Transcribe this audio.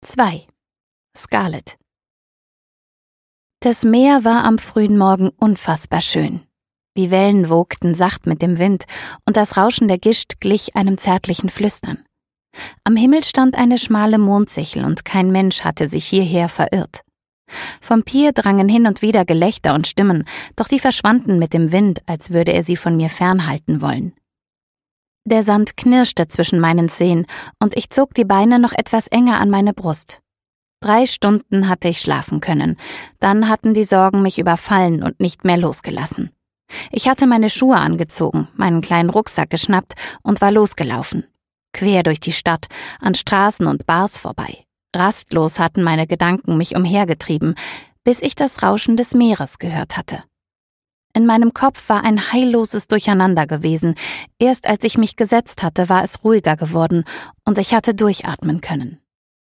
2. Scarlett. Das Meer war am frühen Morgen unfassbar schön. Die Wellen wogten sacht mit dem Wind und das Rauschen der Gischt glich einem zärtlichen Flüstern. Am Himmel stand eine schmale Mondsichel und kein Mensch hatte sich hierher verirrt. Vom Pier drangen hin und wieder Gelächter und Stimmen, doch die verschwanden mit dem Wind, als würde er sie von mir fernhalten wollen. Der Sand knirschte zwischen meinen Zehen und ich zog die Beine noch etwas enger an meine Brust. 3 Stunden hatte ich schlafen können, dann hatten die Sorgen mich überfallen und nicht mehr losgelassen. Ich hatte meine Schuhe angezogen, meinen kleinen Rucksack geschnappt und war losgelaufen. Quer durch die Stadt, an Straßen und Bars vorbei. Rastlos hatten meine Gedanken mich umhergetrieben, bis ich das Rauschen des Meeres gehört hatte. In meinem Kopf war ein heilloses Durcheinander gewesen. Erst als ich mich gesetzt hatte, war es ruhiger geworden und ich hatte durchatmen können.